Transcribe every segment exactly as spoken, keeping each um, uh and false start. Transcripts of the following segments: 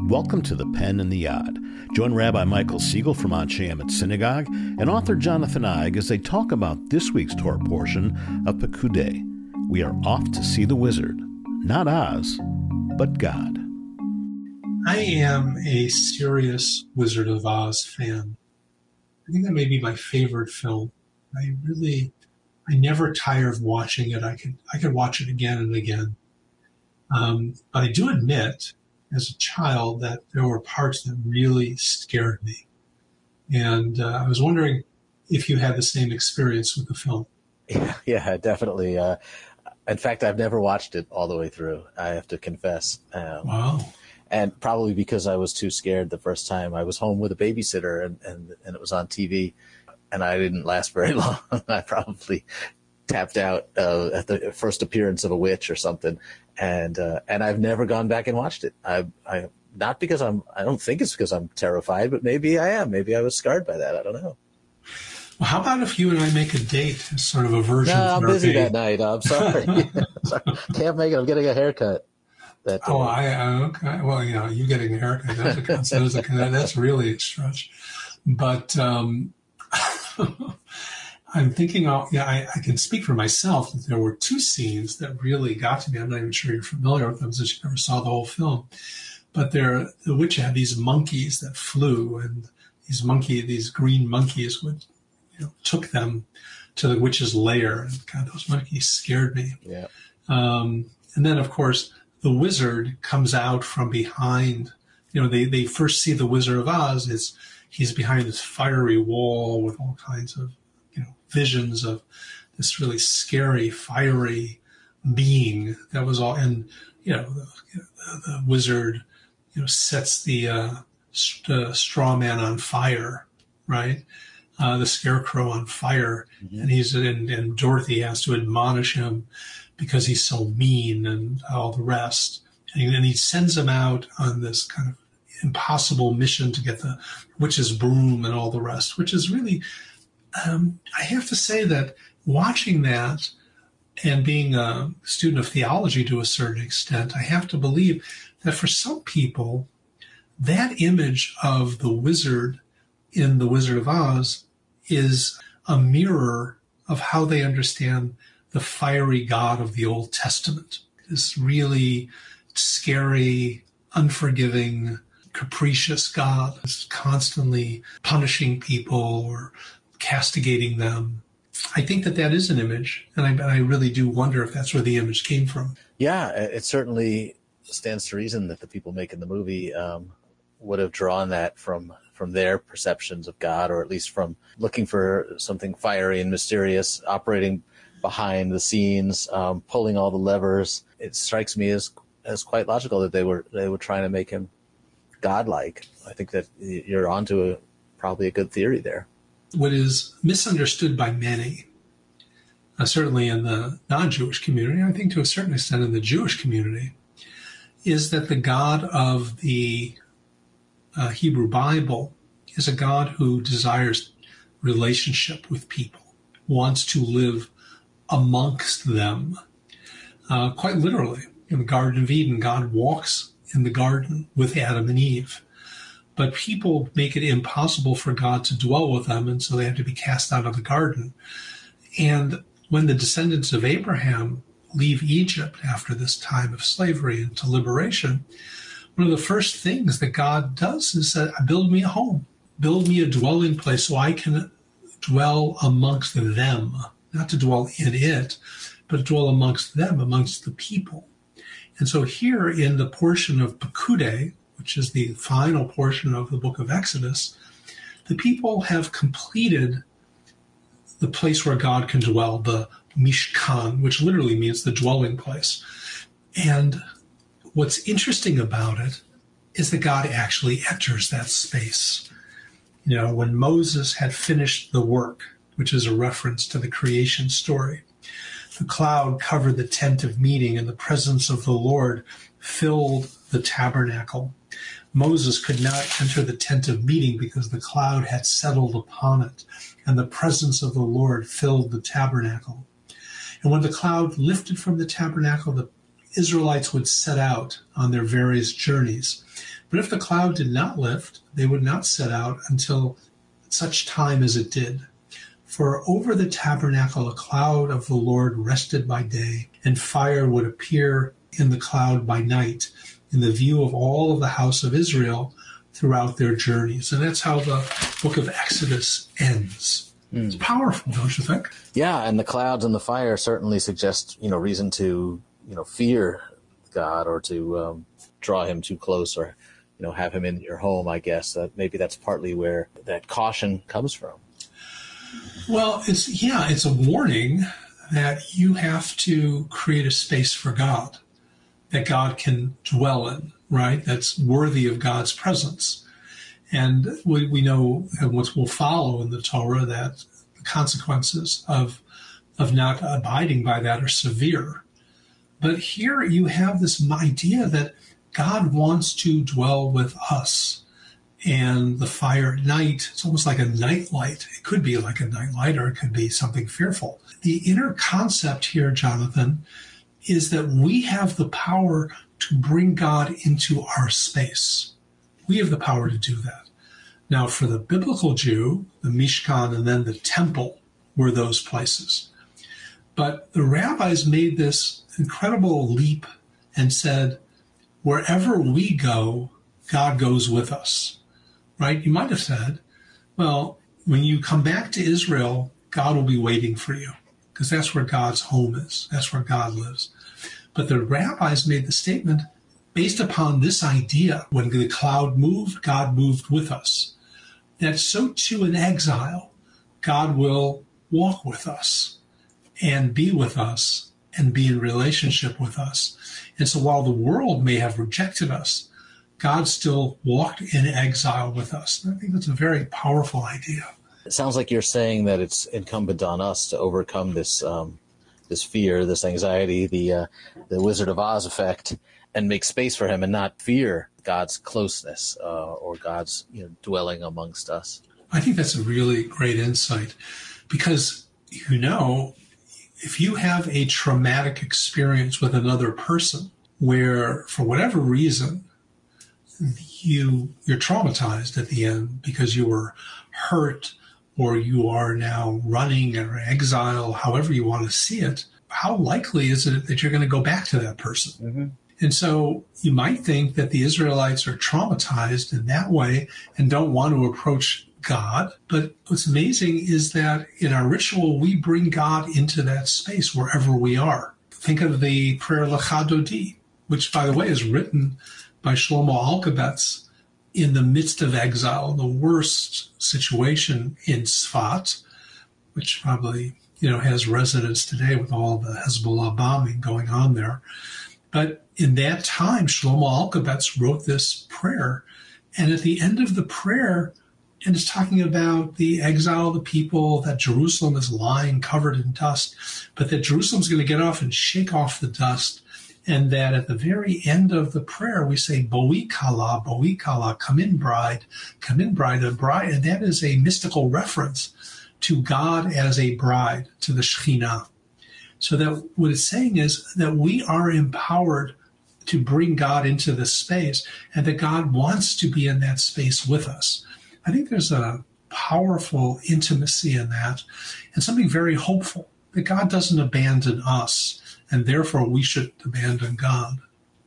Welcome to The Pen and the Yod. Join Rabbi Michael Siegel from Anshe Emet Synagogue and author Jonathan Eig as they talk about this week's Torah portion of Pekudei. We are off to see the wizard, not Oz, but God. I am a serious Wizard of Oz fan. I think that may be my favorite film. I really, I never tire of watching it. I could, I could watch it again and again. Um, but I do admit, as a child, that there were parts that really scared me. And uh, I was wondering if you had the same experience with the film. Yeah, yeah, definitely. Uh, in fact, I've never watched it all the way through, I have to confess. Um, wow. And probably because I was too scared the first time. I was home with a babysitter and, and, and it was on T V, and I didn't last very long. I probably tapped out uh, at the first appearance of a witch or something. And uh, and I've never gone back and watched it. I, I not because I'm. I don't think it's because I'm terrified, but maybe I am. Maybe I was scarred by that. I don't know. Well, how about if you and I make a date as sort of a version? No, I'm therapy? busy that night. I'm sorry. sorry. Can't make it. I'm getting a haircut. That oh, I uh, okay. Well, you know, you getting a haircut. That's a, that's, a, that's really a stretch. But um, I'm thinking, oh, yeah, I, I can speak for myself that there were two scenes that really got to me. I'm not even sure you're familiar with them since you never saw the whole film. But there, the witch had these monkeys that flew, and these monkey, these green monkeys would, you know, took them to the witch's lair. And God, those monkeys scared me. Yeah. Um, and then, of course, the wizard comes out from behind. You know, they, they first see the Wizard of Oz. It's, he's behind this fiery wall with all kinds of, you know, visions of this really scary, fiery being that was all, and, you know, the, the, the wizard, you know, sets the uh, st- uh, straw man on fire, right? Uh, the scarecrow on fire. Mm-hmm. And he's, and, and Dorothy has to admonish him because he's so mean and all the rest. And he, and he sends him out on this kind of impossible mission to get the witch's broom and all the rest, which is really, Um, I have to say that watching that and being a student of theology to a certain extent, I have to believe that for some people, that image of the wizard in The Wizard of Oz is a mirror of how they understand the fiery God of the Old Testament. This really scary, unforgiving, capricious God is constantly punishing people or castigating them. I think that that is an image, and I, I really do wonder if that's where the image came from. Yeah, it certainly stands to reason that the people making the movie um, would have drawn that from from their perceptions of God, or at least from looking for something fiery and mysterious, operating behind the scenes, um, pulling all the levers. It strikes me as as quite logical that they were they were trying to make him godlike. I think that you're onto a probably a good theory there. What is misunderstood by many, uh, certainly in the non-Jewish community, I think to a certain extent in the Jewish community, is that the God of the uh, Hebrew Bible is a God who desires relationship with people, wants to live amongst them. Uh, quite literally, in the Garden of Eden, God walks in the garden with Adam and Eve. But people make it impossible for God to dwell with them, and so they have to be cast out of the garden. And when the descendants of Abraham leave Egypt after this time of slavery into liberation, one of the first things that God does is that, build me a home, build me a dwelling place so I can dwell amongst them, not to dwell in it, but to dwell amongst them, amongst the people. And so here in the portion of Pekudei, which is the final portion of the book of Exodus, the people have completed the place where God can dwell, the Mishkan, which literally means the dwelling place. And what's interesting about it is that God actually enters that space. You know, when Moses had finished the work, which is a reference to the creation story, the cloud covered the tent of meeting, and the presence of the Lord filled the tabernacle. Moses could not enter the tent of meeting because the cloud had settled upon it, and the presence of the Lord filled the tabernacle. And when the cloud lifted from the tabernacle, the Israelites would set out on their various journeys. But if the cloud did not lift, they would not set out until such time as it did. For over the tabernacle a cloud of the Lord rested by day, and fire would appear in the cloud by night, in the view of all of the house of Israel throughout their journeys. And that's how the book of Exodus ends. Mm. It's powerful, don't you think? Yeah, and the clouds and the fire certainly suggest, you know, reason to, you know, fear God or to um, draw him too close or, you know, have him in your home, I guess. That maybe that's partly where that caution comes from. Well, it's, yeah, it's a warning that you have to create a space for God that God can dwell in, right? That's worthy of God's presence. And we, we know, and what will follow in the Torah, that the consequences of, of not abiding by that are severe. But here you have this idea that God wants to dwell with us. And the fire at night, it's almost like a night light. It could be like a night light, or it could be something fearful. The inner concept here, Jonathan, is that we have the power to bring God into our space. We have the power to do that. Now, for the biblical Jew, the Mishkan and then the temple were those places. But the rabbis made this incredible leap and said, wherever we go, God goes with us. Right? You might have said, well, when you come back to Israel, God will be waiting for you, because that's where God's home is. That's where God lives. But the rabbis made the statement based upon this idea: when the cloud moved, God moved with us. That so too in exile, God will walk with us and be with us and be in relationship with us. And so while the world may have rejected us, God still walked in exile with us. And I think that's a very powerful idea. It sounds like you're saying that it's incumbent on us to overcome this um, this fear, this anxiety, the uh, the Wizard of Oz effect, and make space for him and not fear God's closeness uh, or God's, you know, dwelling amongst us. I think that's a really great insight, because, you know, if you have a traumatic experience with another person where, for whatever reason, you, you're traumatized at the end because you were hurt, or you are now running or exile, however you want to see it, how likely is it that you're going to go back to that person? Mm-hmm. And so you might think that the Israelites are traumatized in that way and don't want to approach God. But what's amazing is that in our ritual, we bring God into that space wherever we are. Think of the prayer Lecha Dodi, which, by the way, is written by Shlomo Alkabetz in the midst of exile, the worst situation in Tzfat, which probably, you know, has resonance today with all the Hezbollah bombing going on there. But in that time, Shlomo Alkabetz wrote this prayer. And at the end of the prayer, and it's talking about the exile of the people, that Jerusalem is lying covered in dust, but that Jerusalem's going to get off and shake off the dust. And that at the very end of the prayer, we say, Boi Kala, Boi Kala, come in bride, come in bride, a bride. And that is a mystical reference to God as a bride, to the Shekhinah. So that what it's saying is that we are empowered to bring God into this space, and that God wants to be in that space with us. I think there's a powerful intimacy in that, and something very hopeful, that God doesn't abandon us, and therefore we should abandon God.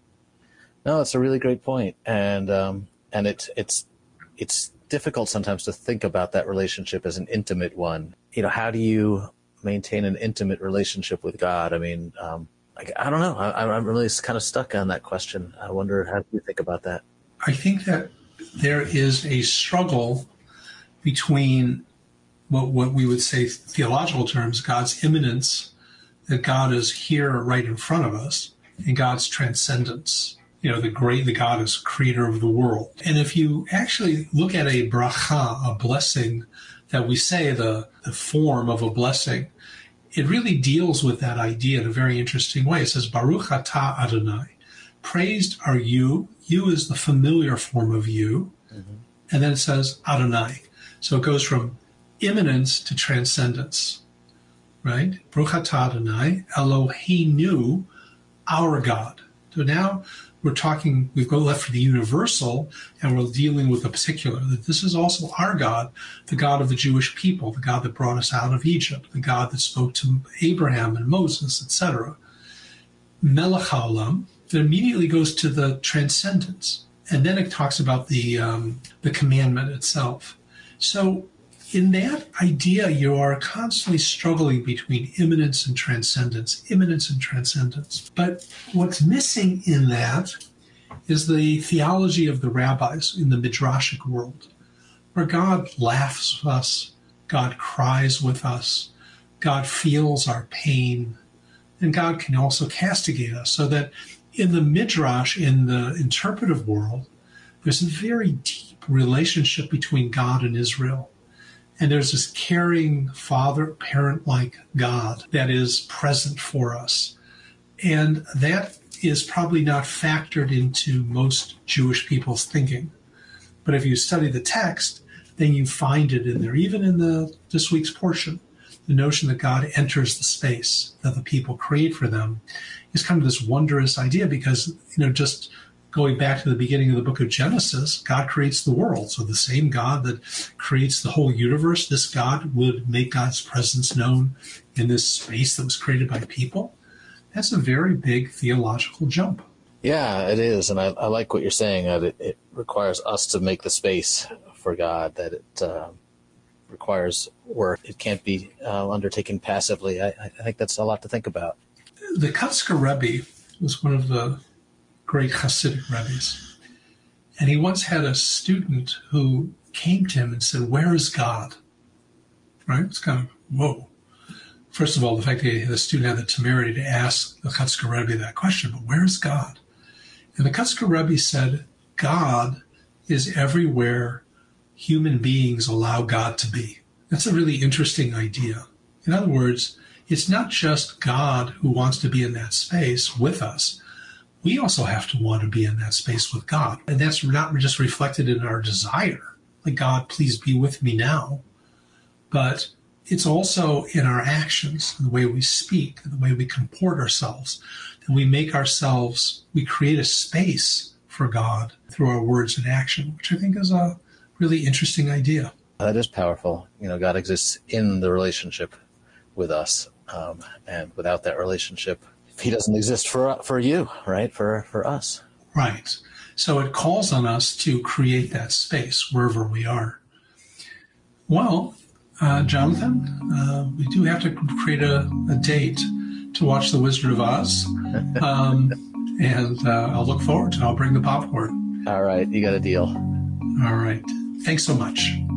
No, it's a really great point. And um, and it, it's it's difficult sometimes to think about that relationship as an intimate one. You know, how do you maintain an intimate relationship with God? I mean, um, I, I don't know. I, I'm really kind of stuck on that question. I wonder, how do you think about that? I think that there is a struggle between what, what we would say, theological terms, God's immanence, that God is here right in front of us, and God's transcendence. You know, the great, the God is creator of the world. And if you actually look at a bracha, a blessing that we say, the, the form of a blessing, it really deals with that idea in a very interesting way. It says, Baruch atah Adonai. Praised are you. You is the familiar form of you. Mm-hmm. And then it says Adonai. So it goes from immanence to transcendence, right? Baruch atah Adonai, Eloheinu, our God. So now we're talking, we've got left for the universal, and we're dealing with the particular. That this is also our God, the God of the Jewish people, the God that brought us out of Egypt, the God that spoke to Abraham and Moses, et cetera. Melech haolam, that immediately goes to the transcendence. And then it talks about the um, the commandment itself. So in that idea, you are constantly struggling between immanence and transcendence, immanence and transcendence. But what's missing in that is the theology of the rabbis in the midrashic world, where God laughs with us, God cries with us, God feels our pain, and God can also castigate us. So that in the midrash, in the interpretive world, there's a very deep relationship between God and Israel. And there's this caring father, parent-like God that is present for us. And that is probably not factored into most Jewish people's thinking. But if you study the text, then you find it in there, even in the this week's portion. The notion that God enters the space that the people create for them is kind of this wondrous idea because, you know, just going back to the beginning of the book of Genesis, God creates the world. So the same God that creates the whole universe, this God would make God's presence known in this space that was created by people. That's a very big theological jump. Yeah, it is. And I, I like what you're saying, that it, it requires us to make the space for God, that it uh, requires work. It can't be uh, undertaken passively. I, I think that's a lot to think about. The Kotzker Rebbe was one of the great Hasidic Rebbes. And he once had a student who came to him and said, "Where is God?" Right? It's kind of, whoa. First of all, the fact that the student had the temerity to ask the Kotzker Rebbe that question, but where is God? And the Kotzker Rebbe said, God is everywhere human beings allow God to be. That's a really interesting idea. In other words, it's not just God who wants to be in that space with us. We also have to want to be in that space with God. And that's not just reflected in our desire, like, God, please be with me now. But it's also in our actions, the way we speak, the way we comport ourselves, that we make ourselves, we create a space for God through our words and action, which I think is a really interesting idea. That is powerful. You know, God exists in the relationship with us. Um, and without that relationship, he doesn't exist for for you, right? For for us. Right. So it calls on us to create that space wherever we are. Well, uh, Jonathan, uh, we do have to create a, a date to watch The Wizard of Oz. Um, and uh, I'll look forward to it. I'll bring the popcorn. All right. You got a deal. All right. Thanks so much.